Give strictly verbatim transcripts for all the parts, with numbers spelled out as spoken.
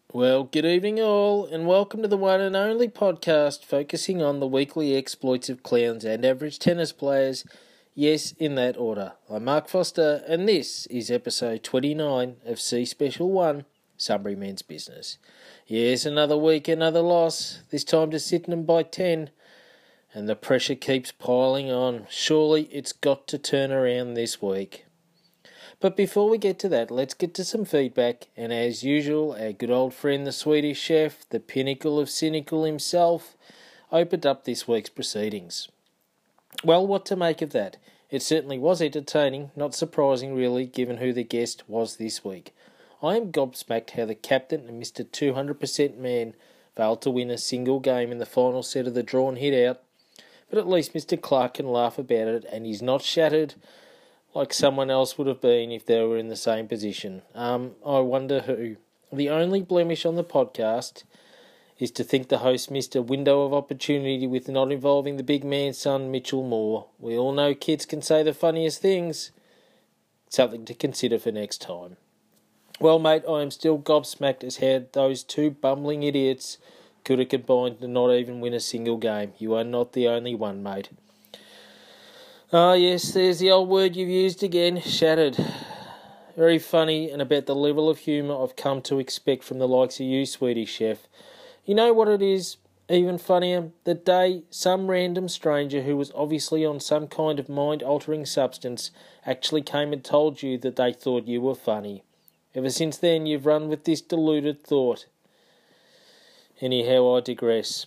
Well, good evening all, and welcome to the one and only podcast focusing on the weekly exploits of clowns and average tennis players. Yes, in that order. I'm Mark Foster, and this is episode twenty-nine of C Special one, Sunbury Men's Business. Yes, another week, another loss, this time to Sydenham by ten, and the pressure keeps piling on. Surely it's got to turn around this week. But before we get to that, let's get to some feedback, and as usual, our good old friend the Swedish chef, the pinnacle of cynical himself, opened up this week's proceedings. Well, what to make of that? It certainly was entertaining, not surprising really, given who the guest was this week. I am gobsmacked how the captain and Mister two hundred percent man failed to win a single game in the final set of the drawn hit-out, but at least Mister Clark can laugh about it, and he's not shattered like someone else would have been if they were in the same position. Um, I wonder who. The only blemish on the podcast is to think the host missed a window of opportunity with not involving the big man's son, Mitchell Moore. We all know kids can say the funniest things. Something to consider for next time. Well, mate, I am still gobsmacked as how those two bumbling idiots could have combined to not even win a single game. You are not the only one, mate. Ah, yes, there's the old word you've used again, shattered. Very funny, and about the level of humour I've come to expect from the likes of you, Swedish chef. You know what it is? Even funnier, the day some random stranger who was obviously on some kind of mind-altering substance actually came and told you that they thought you were funny. Ever since then, you've run with this deluded thought. Anyhow, I digress.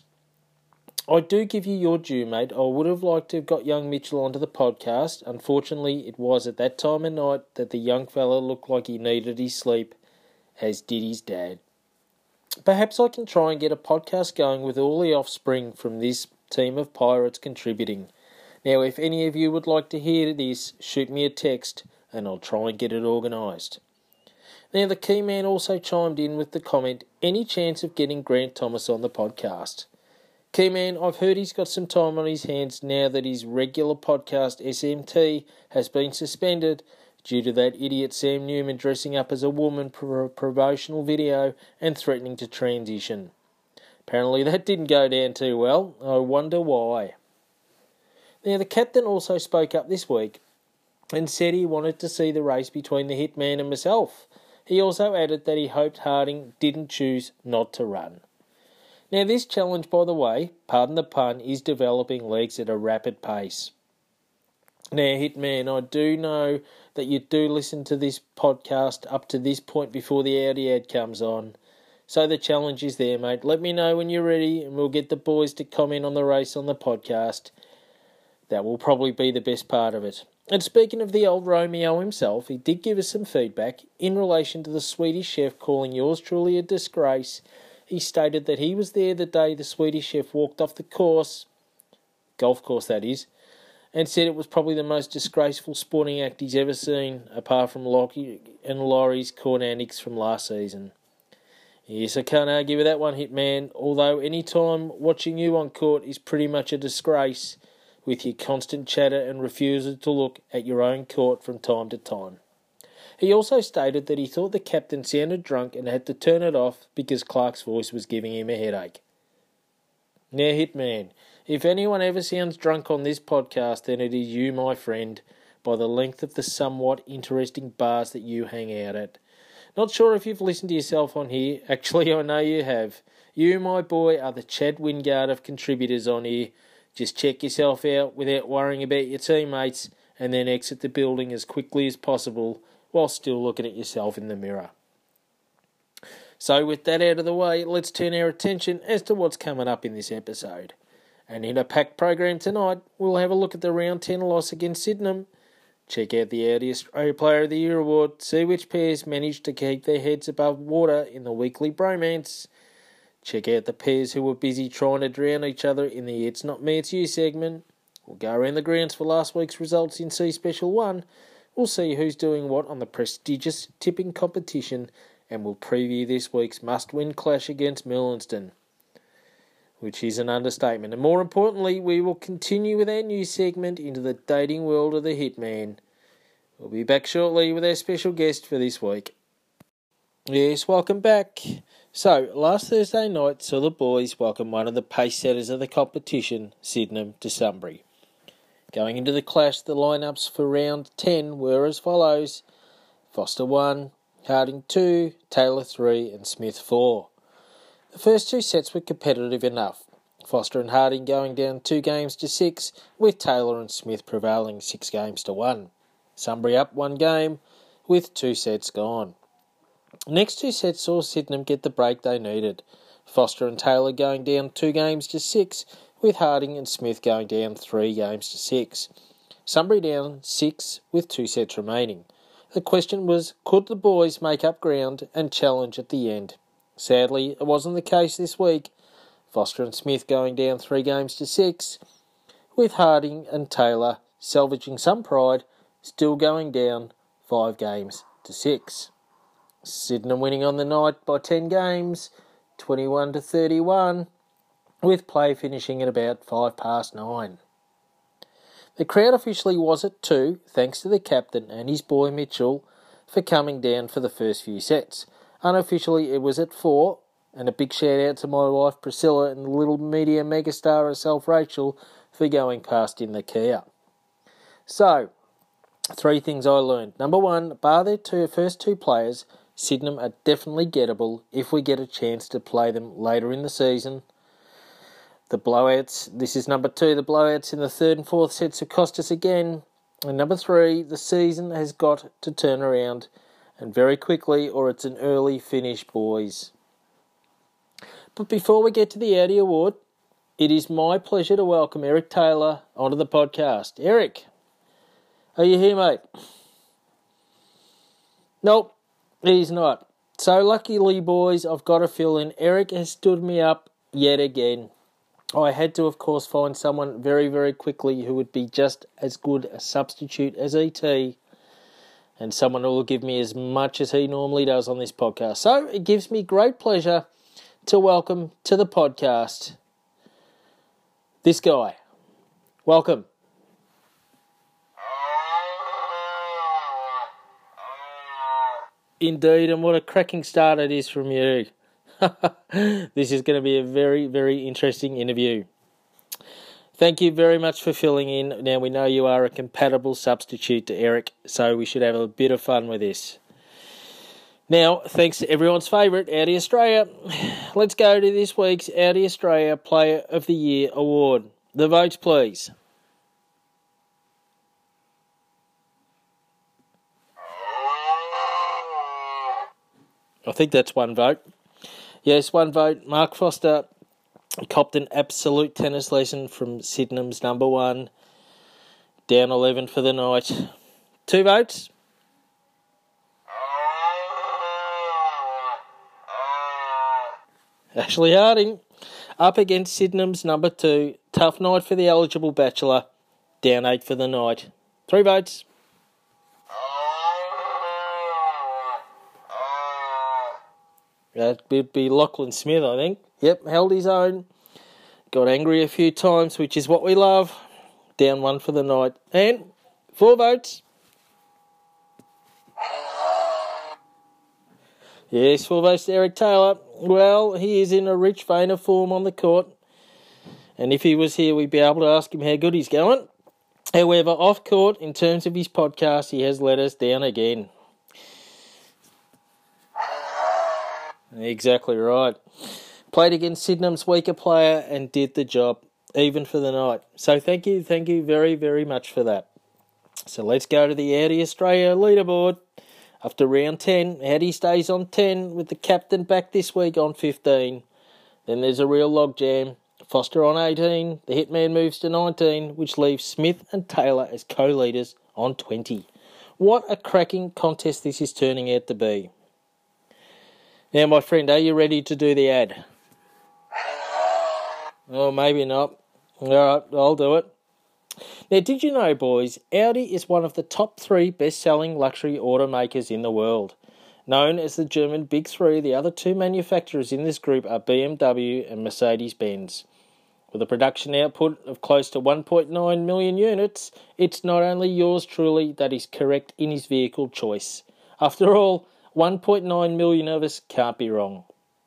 I do give you your due, mate. I would have liked to have got young Mitchell onto the podcast. Unfortunately, it was at that time of night that the young fella looked like he needed his sleep, as did his dad. Perhaps I can try and get a podcast going with all the offspring from this team of pirates contributing. Now, if any of you would like to hear this, shoot me a text and I'll try and get it organised. Now, the key man also chimed in with the comment, any chance of getting Grant Thomas on the podcast? Keyman, I've heard he's got some time on his hands now that his regular podcast S M T has been suspended due to that idiot Sam Newman dressing up as a woman for a promotional video and threatening to transition. Apparently that didn't go down too well. I wonder why. Now, the captain also spoke up this week and said he wanted to see the race between the hitman and myself. He also added that he hoped Harding didn't choose not to run. Now, this challenge, by the way, pardon the pun, is developing legs at a rapid pace. Now, Hitman, I do know that you do listen to this podcast up to this point before the Audi ad comes on. So the challenge is there, mate. Let me know when you're ready and we'll get the boys to comment on the race on the podcast. That will probably be the best part of it. And speaking of the old Romeo himself, he did give us some feedback in relation to the Swedish chef calling yours truly a disgrace. He stated that he was there the day the Swedish chef walked off the course, golf course that is, and said it was probably the most disgraceful sporting act he's ever seen, apart from Lockie and Laurie's corn antics from last season. Yes, I can't argue with that one, Hitman, although any time watching you on court is pretty much a disgrace, with your constant chatter and refusal to look at your own court from time to time. He also stated that he thought the captain sounded drunk and had to turn it off because Clark's voice was giving him a headache. Now, Hitman, if anyone ever sounds drunk on this podcast, then it is you, my friend, by the length of the somewhat interesting bars that you hang out at. Not sure if you've listened to yourself on here. Actually, I know you have. You, my boy, are the Chad Wingard of contributors on here. Just check yourself out without worrying about your teammates and then exit the building as quickly as possible while still looking at yourself in the mirror. So with that out of the way, let's turn our attention as to what's coming up in this episode. And in a packed program tonight, we'll have a look at the round ten loss against Sydenham, check out the Audi Australia Player of the Year award, see which pairs managed to keep their heads above water in the weekly bromance, check out the pairs who were busy trying to drown each other in the It's Not Me, It's You segment. We'll go around the grounds for last week's results in C Special one. We'll see who's doing what on the prestigious tipping competition, and we'll preview this week's must-win clash against Millenston, which is an understatement. And more importantly, we will continue with our new segment into the dating world of the Hitman. We'll be back shortly with our special guest for this week. Yes, welcome back. So, last Thursday night saw the boys welcome one of the pace setters of the competition, Sydenham, to Sunbury. Going into the clash, the lineups for round ten were as follows: Foster one, Harding two, Taylor three and Smith four. The first two sets were competitive enough, Foster and Harding going down two games to six, with Taylor and Smith prevailing six games to one. Sunbury up one game, with two sets gone. Next two sets saw Sydenham get the break they needed, Foster and Taylor going down two games to six, with Harding and Smith going down three games to six. Sunbury down six, with two sets remaining. The question was, could the boys make up ground and challenge at the end? Sadly, it wasn't the case this week, Foster and Smith going down three games to six, with Harding and Taylor salvaging some pride, still going down five games to six. Sydenham winning on the night by ten games, twenty-one to thirty-one, with play finishing at about five past nine. The crowd officially was at two, thanks to the captain and his boy Mitchell for coming down for the first few sets. Unofficially it was at four, and a big shout out to my wife Priscilla and the little media megastar herself Rachel for going past in the Kia. So, three things I learned. Number one, bar their two, first two players, Sydenham are definitely gettable if we get a chance to play them later in the season. The blowouts, this is number two, the blowouts in the third and fourth sets have cost us again. And number three, the season has got to turn around, and very quickly, or it's an early finish, boys. But before we get to the Audi Award, it is my pleasure to welcome Eric Taylor onto the podcast. Eric, are you here, mate? Nope. He's not. So luckily, boys, I've got to fill in. Eric has stood me up yet again. I had to, of course, find someone very, very quickly who would be just as good a substitute as E T, and someone who will give me as much as he normally does on this podcast. So it gives me great pleasure to welcome to the podcast this guy. Welcome. Indeed, and what a cracking start it is from you. This is going to be a very, very interesting interview. Thank you very much for filling in. Now, we know you are a compatible substitute to Eric, so we should have a bit of fun with this. Now, thanks to everyone's favourite, Audi Australia. Let's go to this week's Audi Australia Player of the Year Award. The votes, please. I think that's one vote. Yes, one vote. Mark Foster copped an absolute tennis lesson from Sydenham's number one. Down eleven for the night. Two votes. Ashley Harding up against Sydenham's number two. Tough night for the eligible bachelor. Down eight for the night. Three votes. That would be Lachlan Smith, I think. Yep, held his own. Got angry a few times, which is what we love. Down one for the night. And four votes. Yes, four votes to Eric Taylor. Well, he is in a rich vein of form on the court. And if he was here, we'd be able to ask him how good he's going. However, off court, in terms of his podcast, he has let us down again. Exactly right. Played against Sydenham's weaker player and did the job, even for the night. So thank you, thank you very, very much for that. So let's go to the Audi Australia leaderboard. After round ten, Audi stays on ten with the captain back this week on fifteen. Then there's a real logjam. Foster on eighteen, the hitman moves to nineteen, which leaves Smith and Taylor as co-leaders on twenty. What a cracking contest this is turning out to be. Now, my friend, are you ready to do the ad? Oh, maybe not. All right, I'll do it. Now, did you know, boys, Audi is one of the top three best-selling luxury automakers in the world. Known as the German Big Three, the other two manufacturers in this group are B M W and Mercedes-Benz. With a production output of close to one point nine million units, it's not only yours truly that is correct in his vehicle choice. After all, one point nine million of us can't be wrong.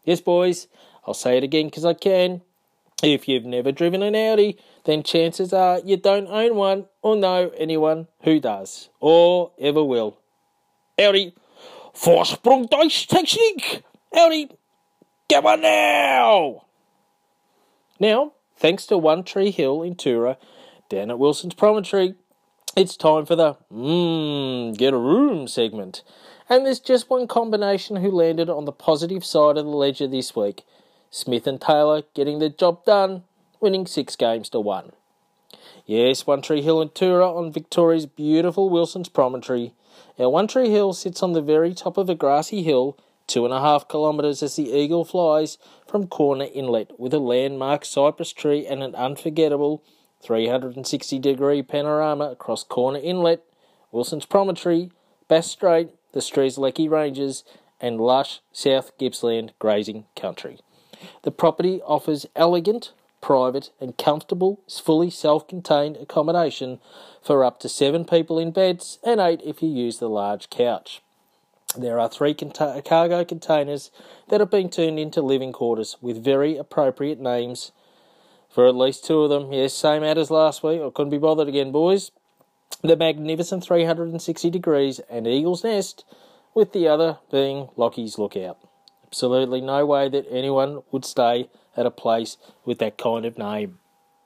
Yes, boys, I'll say it again because I can. If you've never driven an Audi, then chances are you don't own one or know anyone who does or ever will. Audi, Vorsprung-Technik! Audi, come on now! Now, thanks to One Tree Hill in Tura, down at Wilson's Promontory, it's time for the Mmm, Get a Room segment. And there's just one combination who landed on the positive side of the ledger this week. Smith and Taylor getting the job done, winning six games to one. Yes, One Tree Hill in Tura on Victoria's beautiful Wilson's Promontory. Now, One Tree Hill sits on the very top of a grassy hill, two and a half kilometres as the eagle flies from Corner Inlet, with a landmark cypress tree and an unforgettable three hundred sixty degree panorama across Corner Inlet, Wilson's Promontory, Bass Strait, the Strzelecki Ranges, and lush South Gippsland grazing country. The property offers elegant, private and comfortable, fully self-contained accommodation for up to seven people in beds and eight if you use the large couch. There are three cont- cargo containers that have been turned into living quarters with very appropriate names for at least two of them. Yes, same out as last week. I couldn't be bothered again, boys. The magnificent three hundred sixty degrees and Eagle's Nest, with the other being Lockie's Lookout. Absolutely no way that anyone would stay at a place with that kind of name.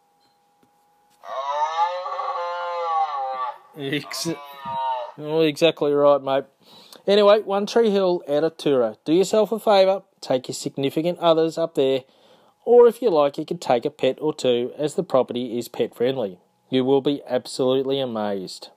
Ex- oh, exactly right, mate. Anyway, One Tree Hill out of Tura. Do yourself a favour, take your significant others up there, or if you like, you can take a pet or two, as the property is pet friendly. You will be absolutely amazed.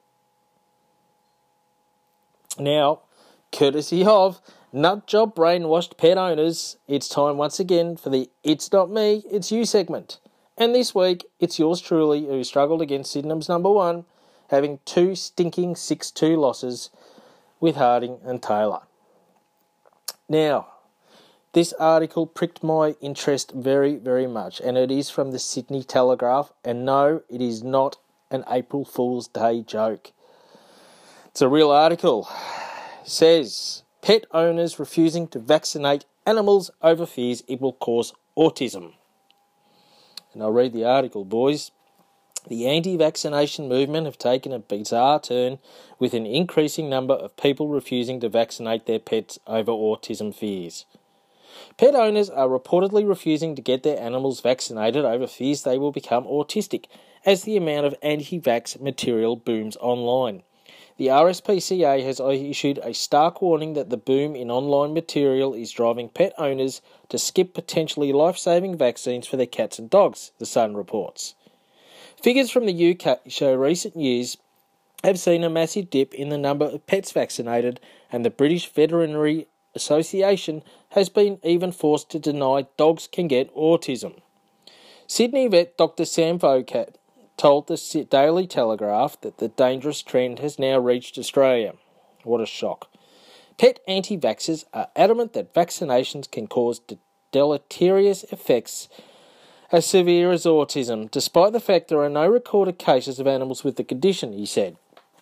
Now, courtesy of Nut Job Brainwashed Pet Owners, it's time once again for the It's Not Me, It's You segment. And this week, it's yours truly who struggled against Sydenham's number one, having two stinking six two losses with Harding and Taylor. Now, this article pricked my interest very, very much, and it is from the Sydney Telegraph, and no, it is not an April Fool's Day joke. It's a real article. It says, pet owners refusing to vaccinate animals over fears it will cause autism. And I'll read the article, boys. The anti-vaccination movement have taken a bizarre turn, with an increasing number of people refusing to vaccinate their pets over autism fears. Pet owners are reportedly refusing to get their animals vaccinated over fears they will become autistic, as the amount of anti-vax material booms online. The R S P C A has issued a stark warning that the boom in online material is driving pet owners to skip potentially life-saving vaccines for their cats and dogs, The Sun reports. Figures from the U K show recent years have seen a massive dip in the number of pets vaccinated, and the British Veterinary Association has been even forced to deny dogs can get autism. Sydney vet Doctor Sam Vocat told the Daily Telegraph that the dangerous trend has now reached Australia. What a shock. Pet anti-vaxxers are adamant that vaccinations can cause deleterious effects as severe as autism, despite the fact there are no recorded cases of animals with the condition, he said.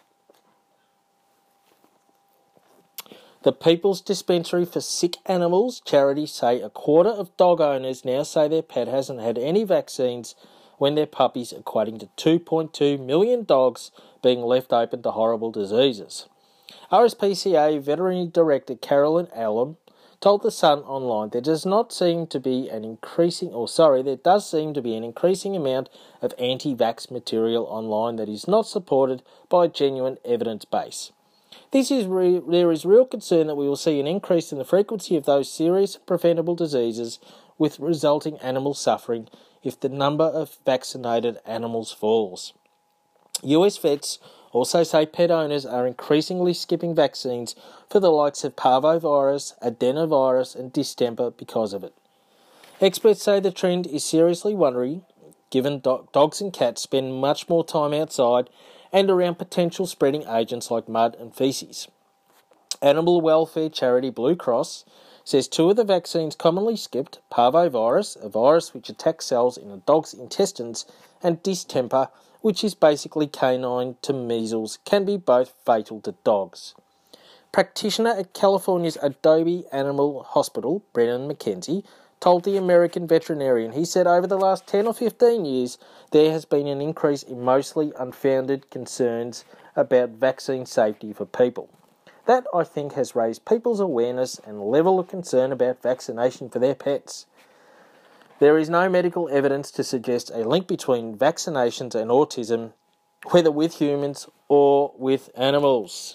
The People's Dispensary for Sick Animals charity say a quarter of dog owners now say their pet hasn't had any vaccines when their puppies, equating to two point two million dogs being left open to horrible diseases. R S P C A Veterinary Director Carolyn Allen told The Sun online there does not seem to be an increasing, or sorry, there does seem to be an increasing amount of anti-vax material online that is not supported by a genuine evidence base. This is re- there is real concern that we will see an increase in the frequency of those serious preventable diseases with resulting animal suffering if the number of vaccinated animals falls. U S vets also say pet owners are increasingly skipping vaccines for the likes of parvovirus, adenovirus and distemper because of it. Experts say the trend is seriously worrying, given do- dogs and cats spend much more time outside and around potential spreading agents like mud and faeces. Animal welfare charity Blue Cross says two of the vaccines commonly skipped, parvovirus, a virus which attacks cells in a dog's intestines, and distemper, which is basically canine to measles, can be both fatal to dogs. practitioner at California's Adobe Animal Hospital, Brennan McKenzie, told the American veterinarian, he said over the last ten or fifteen years, there has been an increase in mostly unfounded concerns about vaccine safety for people. That, I think, has raised people's awareness and level of concern about vaccination for their pets. There is no medical evidence to suggest a link between vaccinations and autism, whether with humans or with animals.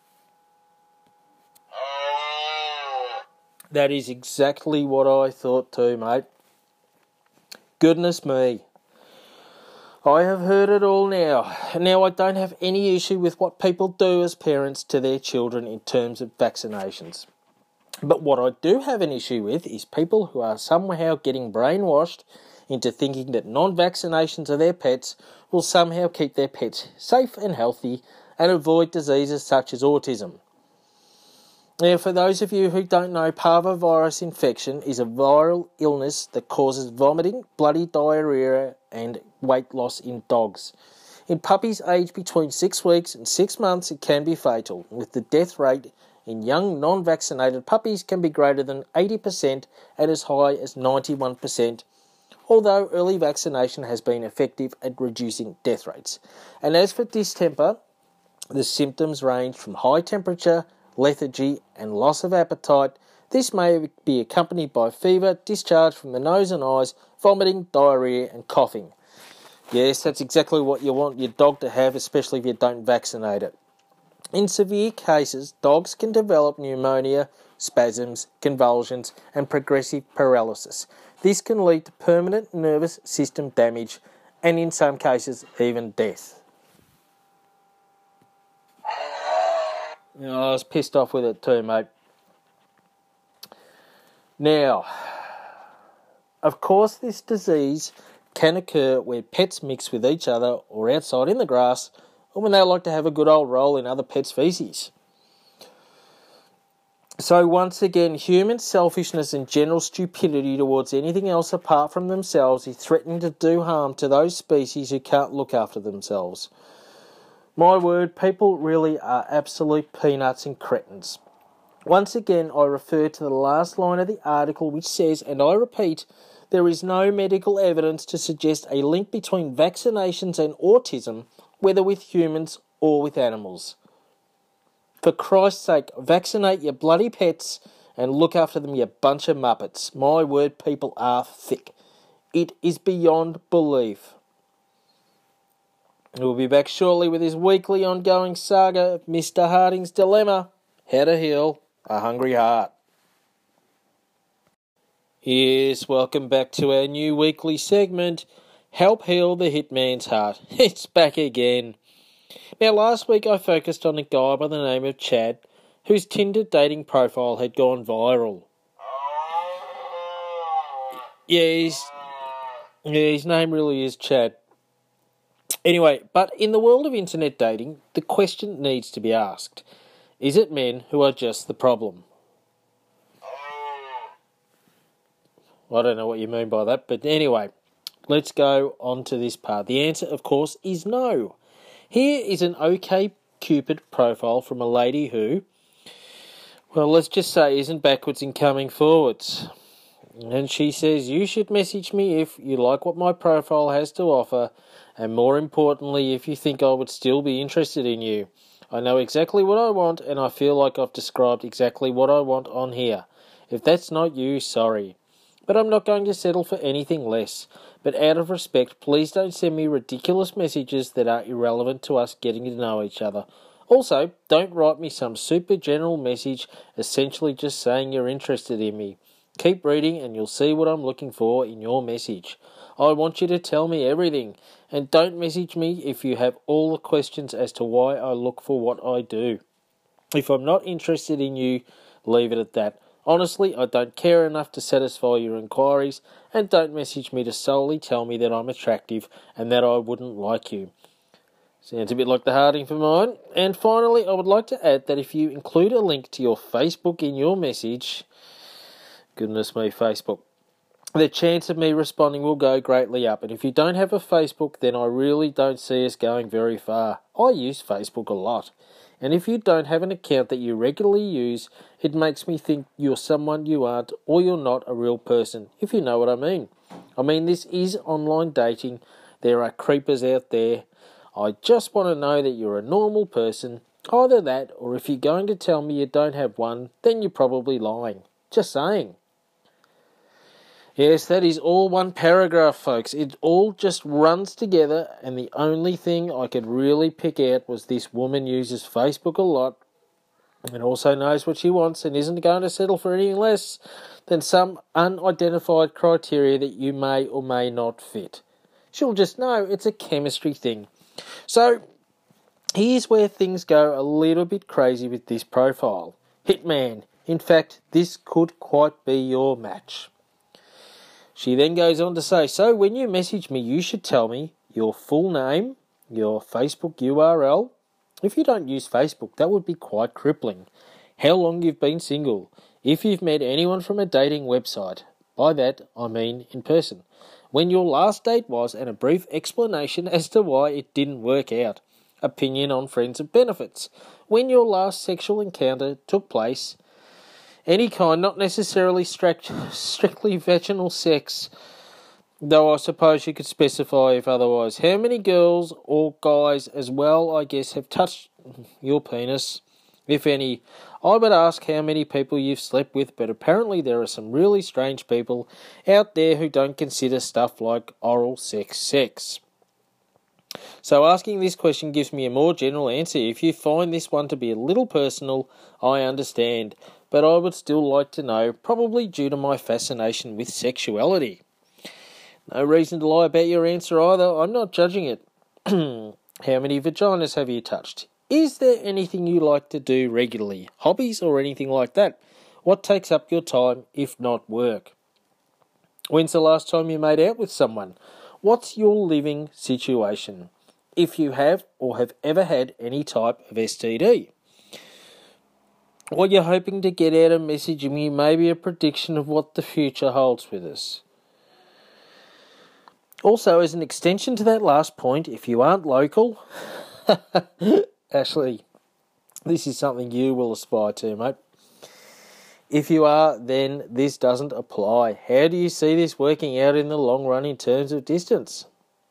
That is exactly what I thought too, mate. Goodness me. I have heard it all now. Now, I don't have any issue with what people do as parents to their children in terms of vaccinations. But what I do have an issue with is people who are somehow getting brainwashed into thinking that non-vaccinations of their pets will somehow keep their pets safe and healthy and avoid diseases such as autism. Now, for those of you who don't know, parvovirus infection is a viral illness that causes vomiting, bloody diarrhea and weight loss in dogs. In puppies aged between six weeks and six months, it can be fatal, with the death rate in young non-vaccinated puppies can be greater than eighty percent and as high as ninety-one percent, although early vaccination has been effective at reducing death rates. And as for distemper, the symptoms range from high temperature, lethargy and loss of appetite. This may be accompanied by fever, discharge from the nose and eyes, vomiting, diarrhea and coughing. Yes, that's exactly what you want your dog to have, especially if you don't vaccinate it. In severe cases, dogs can develop pneumonia, spasms, convulsions and progressive paralysis. This can lead to permanent nervous system damage and in some cases even death. You know, I was pissed off with it too, mate. Now, of course this disease can occur where pets mix with each other or outside in the grass or when they like to have a good old roll in other pets' feces. So once again, human selfishness and general stupidity towards anything else apart from themselves is threatening to do harm to those species who can't look after themselves. My word, people really are absolute peanuts and cretins. Once again, I refer to the last line of the article which says, and I repeat, there is no medical evidence to suggest a link between vaccinations and autism, whether with humans or with animals. For Christ's sake, vaccinate your bloody pets and look after them, you bunch of muppets. My word, people are thick. It is beyond belief. We'll be back shortly with his weekly ongoing saga of Mister Harding's dilemma, how to heal a hungry heart. Yes, welcome back to our new weekly segment, Help Heal the Hitman's Heart. It's back again. Now, last week I focused on a guy by the name of Chad, whose Tinder dating profile had gone viral. Yeah, he's, yeah, his name really is Chad. Anyway, but in the world of internet dating, the question needs to be asked. Is it men who are just the problem? I don't know what you mean by that, but anyway, let's go on to this part. The answer, of course, is no. Here is an OkCupid profile from a lady who, well, let's just say isn't backwards in coming forwards. And she says, you should message me if you like what my profile has to offer, and more importantly, if you think I would still be interested in you. I know exactly what I want, and I feel like I've described exactly what I want on here. If that's not you, sorry. But I'm not going to settle for anything less. But out of respect, please don't send me ridiculous messages that are irrelevant to us getting to know each other. Also, don't write me some super general message essentially just saying you're interested in me. Keep reading and you'll see what I'm looking for in your message. I want you to tell me everything, and don't message me if you have all the questions as to why I look for what I do. If I'm not interested in you, leave it at that. Honestly, I don't care enough to satisfy your inquiries, and don't message me to solely tell me that I'm attractive and that I wouldn't like you. Sounds a bit like the Harding for mine. And finally, I would like to add that if you include a link to your Facebook in your message, goodness me, Facebook, the chance of me responding will go greatly up. And if you don't have a Facebook, then I really don't see us going very far. I use Facebook a lot. And if you don't have an account that you regularly use, it makes me think you're someone you aren't, or you're not a real person, if you know what I mean. I mean, this is online dating. There are creepers out there. I just want to know that you're a normal person. Either that, or if you're going to tell me you don't have one, then you're probably lying. Just saying. Yes, that is all one paragraph, folks. It all just runs together, and the only thing I could really pick out was this woman uses Facebook a lot and also knows what she wants and isn't going to settle for anything less than some unidentified criteria that you may or may not fit. She'll just know it's a chemistry thing. So, here's where things go a little bit crazy with this profile. Hitman. In fact, this could quite be your match. She then goes on to say, so when you message me, you should tell me your full name, your Facebook U R L. If you don't use Facebook, that would be quite crippling. How long you've been single. If you've met anyone from a dating website. By that, I mean in person. When your last date was, and a brief explanation as to why it didn't work out. Opinion on friends and benefits. When your last sexual encounter took place. Any kind, not necessarily strict, strictly vaginal sex, though I suppose you could specify if otherwise. How many girls or guys as well, I guess, have touched your penis, if any? I would ask how many people you've slept with, but apparently there are some really strange people out there who don't consider stuff like oral sex sex. So asking this question gives me a more general answer. If you find this one to be a little personal, I understand. But I would still like to know, probably due to my fascination with sexuality. No reason to lie about your answer either. I'm not judging it. How many vaginas have you touched? Is there anything you like to do regularly? Hobbies or anything like that? What takes up your time, if not work? When's the last time you made out with someone? What's your living situation? If you have or have ever had any type of S T D. What you're hoping to get out of messaging me may be a prediction of what the future holds with us. Also, as an extension to that last point, if you aren't local, Ashley, this is something you will aspire to, mate. If you are, then this doesn't apply. How do you see this working out in the long run in terms of distance?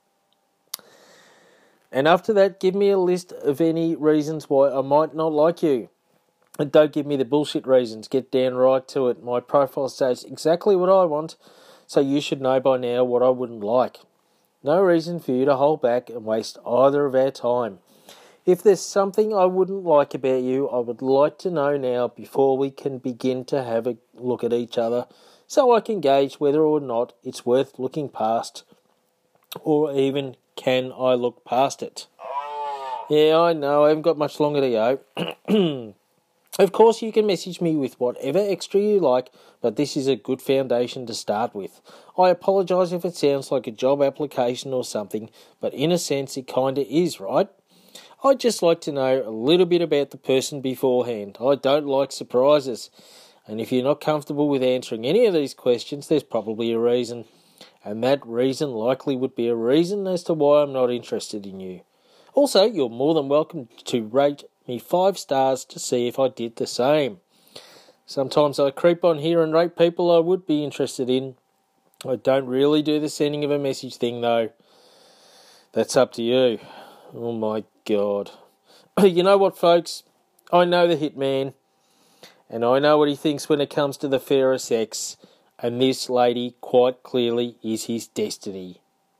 And after that, give me a list of any reasons why I might not like you. And don't give me the bullshit reasons. Get down right to it. My profile says exactly what I want, so you should know by now what I wouldn't like. No reason for you to hold back and waste either of our time. If there's something I wouldn't like about you, I would like to know now before we can begin to have a look at each other, so I can gauge whether or not it's worth looking past, or even can I look past it. Yeah, I know, I haven't got much longer to go. Of course, you can message me with whatever extra you like, but this is a good foundation to start with. I apologise if it sounds like a job application or something, but in a sense it kinda is, right? I'd just like to know a little bit about the person beforehand. I don't like surprises, and if you're not comfortable with answering any of these questions, there's probably a reason, and that reason likely would be a reason as to why I'm not interested in you. Also, you're more than welcome to rate me five stars to see if I did the same. Sometimes I creep on here and rate people I would be interested in. I don't really do the sending of a message thing though. That's up to you. Oh my God. You know what, folks? I know the hitman, and I know what he thinks when it comes to the fairer sex, and this lady quite clearly is his destiny.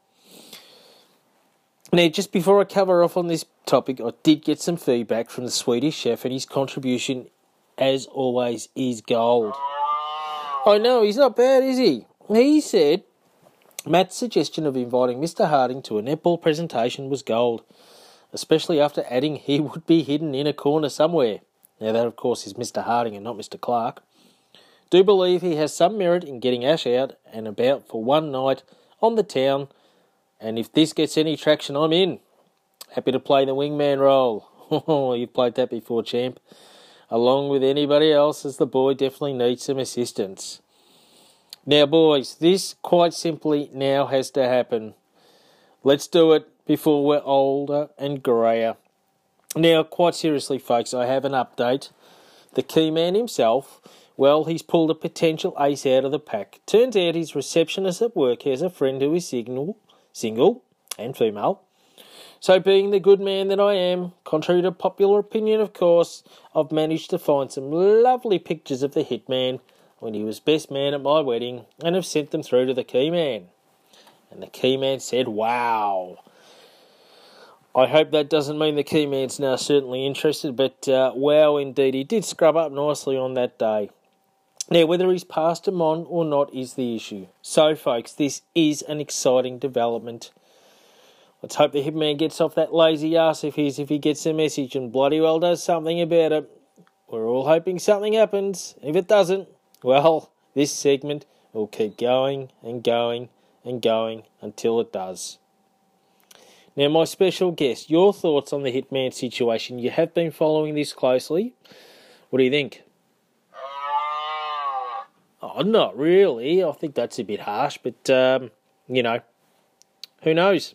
Now, just before I cover off on this topic, I did get some feedback from the Swedish chef, and his contribution, as always, is gold. I know, he's not bad, is he? He said, Matt's suggestion of inviting Mister Harding to a netball presentation was gold, especially after adding he would be hidden in a corner somewhere. Now, that, of course, is Mister Harding and not Mister Clark. Do believe he has some merit in getting Ash out and about for one night on the town, and if this gets any traction, I'm in. Happy to play the wingman role. Oh, you've played that before, champ. Along with anybody else, as the boy definitely needs some assistance. Now, boys, this quite simply now has to happen. Let's do it before we're older and greyer. Now, quite seriously, folks, I have an update. The key man himself, well, he's pulled a potential ace out of the pack. Turns out his receptionist at work has a friend who is single, single and female. So being the good man that I am, contrary to popular opinion, of course, I've managed to find some lovely pictures of the hitman when he was best man at my wedding and have sent them through to the key man. And the key man said, wow. I hope that doesn't mean the key man's now certainly interested, but uh, wow indeed, he did scrub up nicely on that day. Now, whether he's passed him on or not is the issue. So, folks, this is an exciting development. Let's hope the hitman gets off that lazy ass of his if he gets the message and bloody well does something about it. We're all hoping something happens. If it doesn't, well, this segment will keep going and going and going until it does. Now, my special guest, your thoughts on the hitman situation. You have been following this closely. What do you think? Oh, not really. I think that's a bit harsh, but, um, you know, who knows?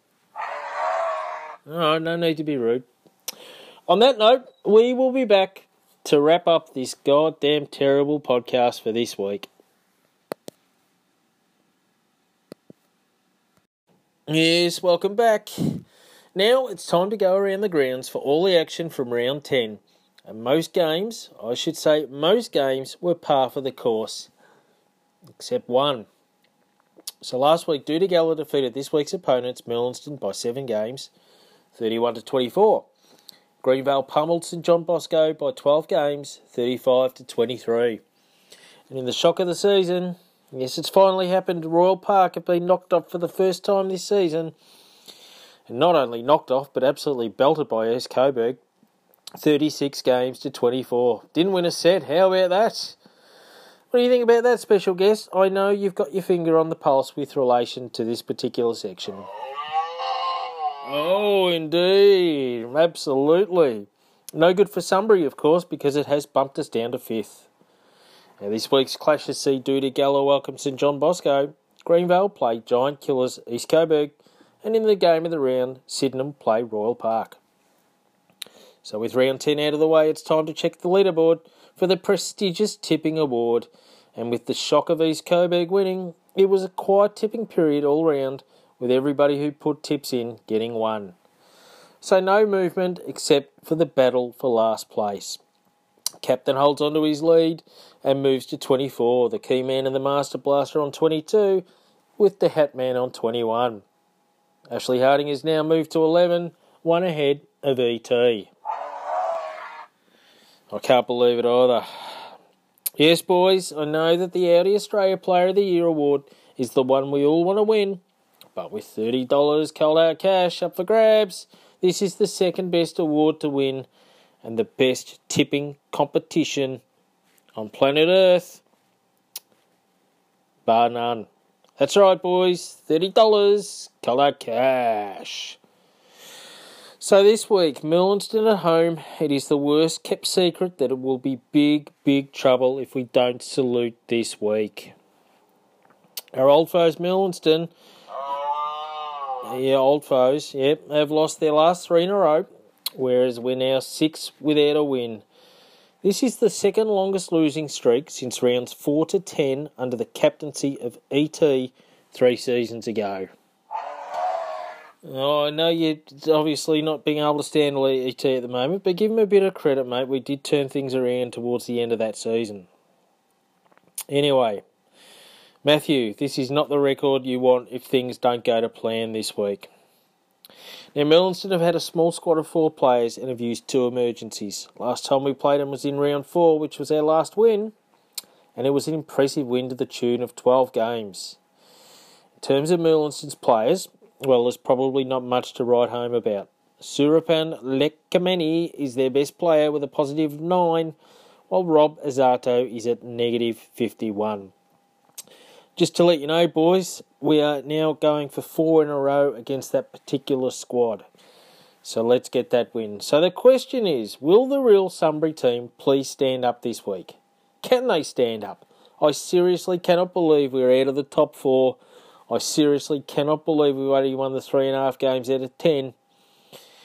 Oh, no need to be rude. On that note, we will be back to wrap up this goddamn terrible podcast for this week. Yes, welcome back. Now it's time to go around the grounds for all the action from round ten. And most games, I should say most games, were par for the course. Except one. So last week, Doody Gala defeated this week's opponents, Merlinston, by seven games, thirty-one to twenty-four. Greenvale pummeled St John Bosco by twelve games, thirty-five to twenty-three. And in the shock of the season, yes, it's finally happened. Royal Park have been knocked off for the first time this season. And not only knocked off, but absolutely belted by East Coburg. thirty-six games to twenty-four. Didn't win a set. How about that? What do you think about that, special guest? I know you've got your finger on the pulse with relation to this particular section. Oh, indeed. Absolutely. No good for Sunbury, of course, because it has bumped us down to fifth. Now, this week's clashes see Doody Gala welcome St John Bosco. Greenvale play Giant Killers East Coburg. And in the game of the round, Sydenham play Royal Park. So with round ten out of the way, it's time to check the leaderboard for the prestigious tipping award. And with the shock of East Coburg winning, it was a quiet tipping period all round, with everybody who put tips in getting one. So no movement except for the battle for last place. Captain holds on to his lead and moves to twenty-four. The key man and the master blaster on twenty-two, with the hat man on twenty-one. Ashley Harding has now moved to eleven, one ahead of E T. I can't believe it either. Yes, boys, I know that the Audi Australia Player of the Year award is the one we all want to win, but with thirty dollars cold hard cash up for grabs, this is the second best award to win and the best tipping competition on planet Earth, bar none. That's right, boys, thirty dollars cold hard cash. So this week, Merlinston at home, it is the worst kept secret that it will be big, big trouble if we don't salute this week. Our old foes, Merlinston, yeah, old foes, yep, have lost their last three in a row, whereas we're now six without a win. This is the second longest losing streak since rounds four to ten under the captaincy of E T three seasons ago. Oh, I know you're obviously not being able to stand E T at the moment, but give him a bit of credit, mate. We did turn things around towards the end of that season. Anyway, Matthew, this is not the record you want if things don't go to plan this week. Now, Merlinston have had a small squad of four players and have used two emergencies. Last time we played them was in round four, which was our last win, and it was an impressive win to the tune of twelve games. In terms of Merlinston's players, well, there's probably not much to write home about. Surapan Lekameni is their best player with a positive nine, while Rob Azato is at negative fifty-one. Just to let you know, boys, we are now going for four in a row against that particular squad. So let's get that win. So the question is, will the real Sunbury team please stand up this week? Can they stand up? I seriously cannot believe we're out of the top four. I seriously cannot believe we've only won the three and a half games out of ten.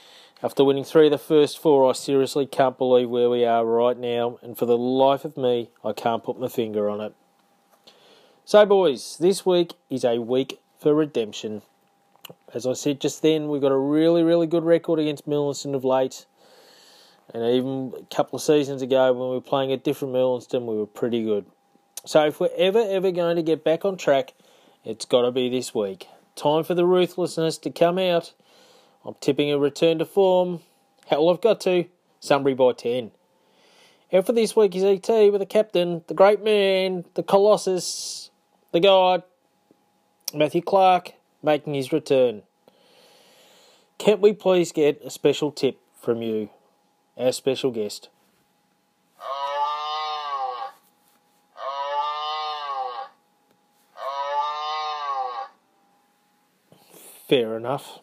After winning three of the first four, I seriously can't believe where we are right now, and for the life of me, I can't put my finger on it. So, boys, this week is a week for redemption. As I said just then, we've got a really, really good record against Millington of late. And even a couple of seasons ago, when we were playing at different Millington, we were pretty good. So if we're ever, ever going to get back on track, it's got to be this week. Time for the ruthlessness to come out. I'm tipping a return to form. Hell, I've got to. Sunbury by ten. Out for this week is E T with the captain, the great man, the Colossus, the God, Matthew Clark, making his return. Can't we please get a special tip from you, our special guest? Fair enough.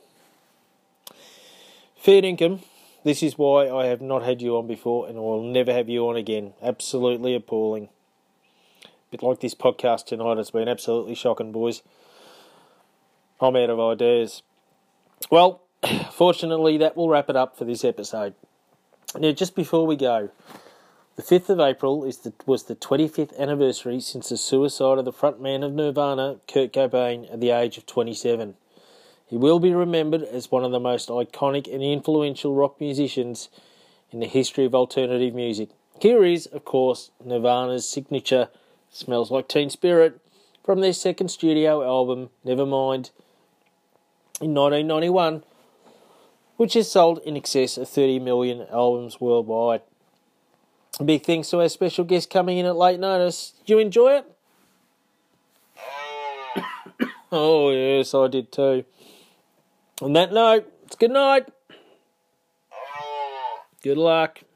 Fair income. This is why I have not had you on before, and I will never have you on again. Absolutely appalling. A bit like this podcast tonight. It's been absolutely shocking, boys. I'm out of ideas. Well, fortunately, that will wrap it up for this episode. Now, just before we go, the fifth of April is the, was the twenty-fifth anniversary since the suicide of the frontman of Nirvana, Kurt Cobain, at the age of twenty-seven. He will be remembered as one of the most iconic and influential rock musicians in the history of alternative music. Here is, of course, Nirvana's signature Smells Like Teen Spirit from their second studio album, Nevermind, in nineteen ninety-one, which has sold in excess of thirty million albums worldwide. Big thanks to our special guest coming in at late notice. Did you enjoy it? Oh, yes, I did too. On that note, it's good night. Good luck.